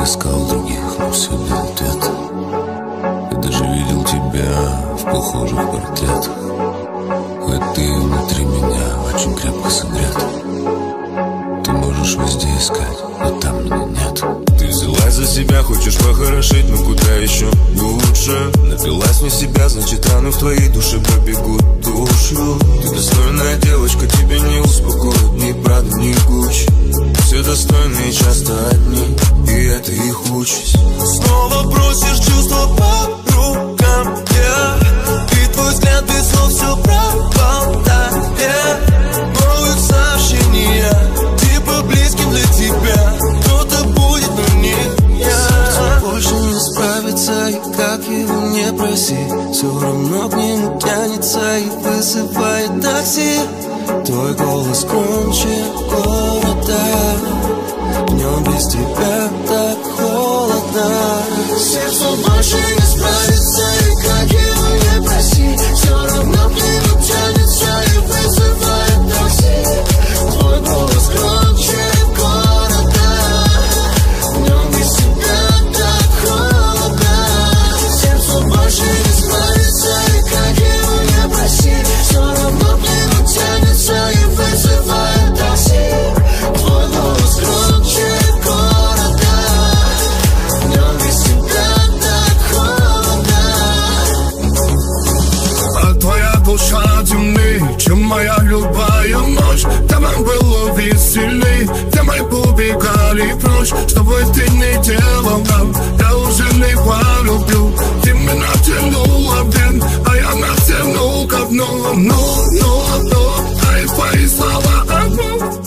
искал других, но всюду ответ. Я даже видел тебя в похожих портретах. Хоть ты внутри меня очень крепко согрет. Ты можешь везде искать, но там меня нет. Ты взялась за себя, хочешь похорошеть, но куда еще лучше. Напилась не себя, значит раны в твоей душе побегут душу. Ты достойная девочка, тебя не успокоит ни Прада, ни Гуччи. Все достойные часто одни, и это их участь. Снова бросишь чувства по рукам, и твой взгляд без слов все проболтает. Новых сообщений, типа близким для тебя. Кто-то будет, но не я. Сердце больше не справится, и как его не проси, все равно к нему тянется и вызывает такси. Твой голос громче города, днем без тебя так холодно. Сердце больше не справится, и как его не проси, все равно к нему тянется и вызывает такси. Твой голос громче города, днем без тебя так холодно. Сердце больше не справится, и как его не проси, все равно к нему тянется и вызывает такси. Твой голос громче города, днем без тебя так холодно. А твоя душа темнее, чем моя любая ночь. Там было веселей, где мы убегали прочь. Что бы ты ни делал нам, я уже не полюблю. Ты меня тянула в день, а я натянул ко дну. А твои слова обман.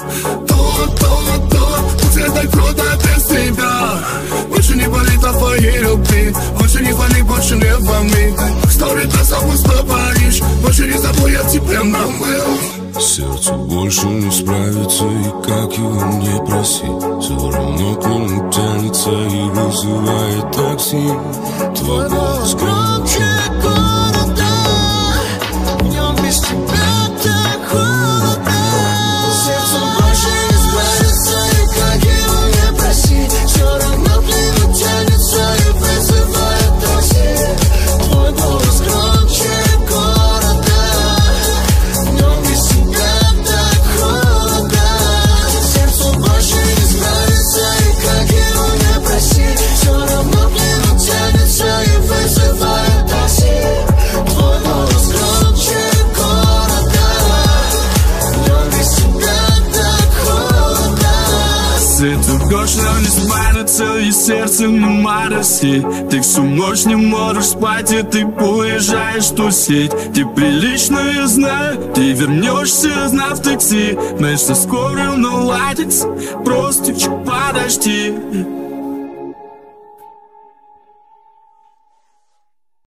Уже так круто без тебя. Больше не болит о твоей любви, больше не болит, больше не волны. Story до собой говоришь, больше не забудь, я тебе намыл. Сердцу больше не справится, и как его не проси, все равно к нему тянется и вызывает такси. Твой голос громче города, Днем без тебя так холодно. Сердце больше не справится, и как его не проси, все равно к нему тянется и вызывает такси. Твой голос громче города, днем без тебя так холодно. Сердце больше не справится, и как его не проси, все равно к нему тянется и вызывает такси. Твой голос громче города, днем без тебя так холодно. Свет угошь, но не смарится, и сердце на моросе. Ты всю ночь не можешь спать, и ты уезжаешь тусить. Ты прилично, я знаю, ты вернешься, знав такси. Знаешь, что скоро наладится, просто чуть подожди.